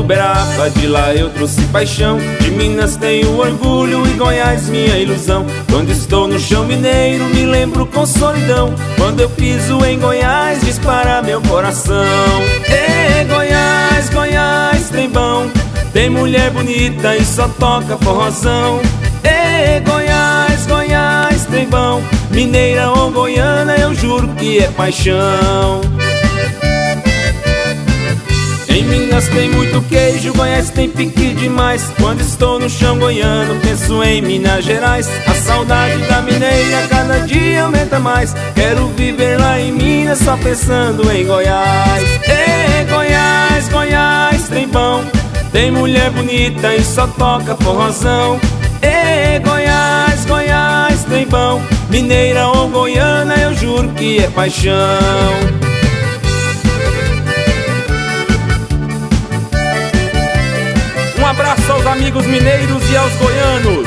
Uberaba, de lá eu trouxe paixão. De Minas tenho orgulho e Goiás minha ilusão. Quando estou no chão mineiro me lembro com solidão. Quando eu piso em Goiás dispara meu coração. Ê, Goiás, Goiás, trem bom, tem mulher bonita e só toca forrozão. Ê, Goiás, Goiás, trem bom, mineira ou goiana eu juro que é paixão. Em Minas tem muito queijo, Goiás tem pique demais. Quando estou no chão goiano penso em Minas Gerais. A saudade da mineira cada dia aumenta mais. Quero viver lá em Minas só pensando em Goiás. Ê, Goiás, Goiás, trem bom, tem mulher bonita e só toca forrozão. Ê, Goiás, Goiás, trem bom, mineira ou goiana eu juro que é paixão. Um abraço aos amigos mineiros e aos goianos.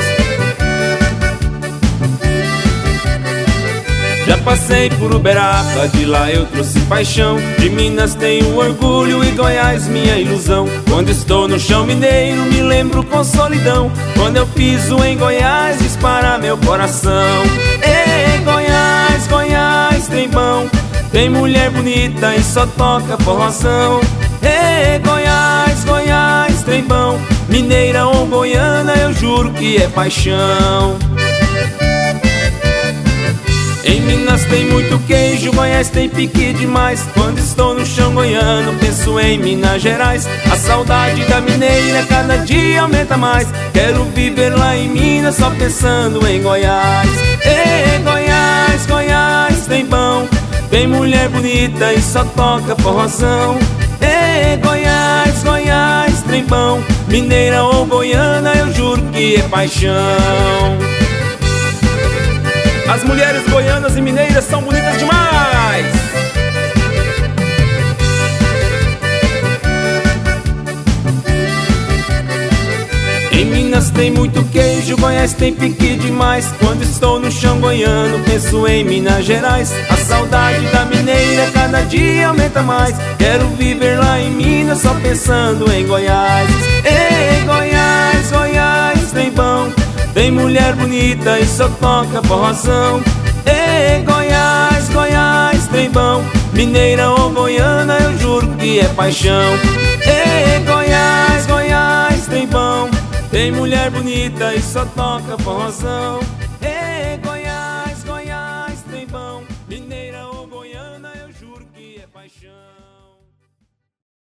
Já passei por Uberaba, de lá eu trouxe paixão. De Minas tenho orgulho e Goiás minha ilusão. Quando estou no chão mineiro me lembro com solidão. Quando eu piso em Goiás dispara meu coração. Ei, Goiás, Goiás, trem bom, tem mulher bonita e só toca forrozão. Ei, Goiás, Goiás, trem bom, mineira ou goiana eu juro que é paixão. Em Minas tem muito queijo, Goiás tem pique demais. Quando estou no chão goiano penso em Minas Gerais. A saudade da mineira cada dia aumenta mais. Quero viver lá em Minas só pensando em Goiás. Ei, Goiás, Goiás, trem bom, tem mulher bonita e só toca forrozão. Ei, Goiás, Goiás, trem bom, mineira ou goiana eu juro que é paixão. As mulheres goianas e mineiras são bonitas demais. Em Minas tem muito queijo, Goiás tem pique demais. Quando estou no chão goiano penso em Minas Gerais. A saudade da mineira cada dia aumenta mais. Quero viver lá em Minas só pensando em Goiás. Ei, Goiás, Goiás, trem bom, tem mulher bonita e só toca forrozão. Ei, Goiás, Goiás, trem bom, mineira ou goiana eu juro que é paixão. Ei, Goiás, Goiás, trem bom, tem mulher bonita e só toca forrozão.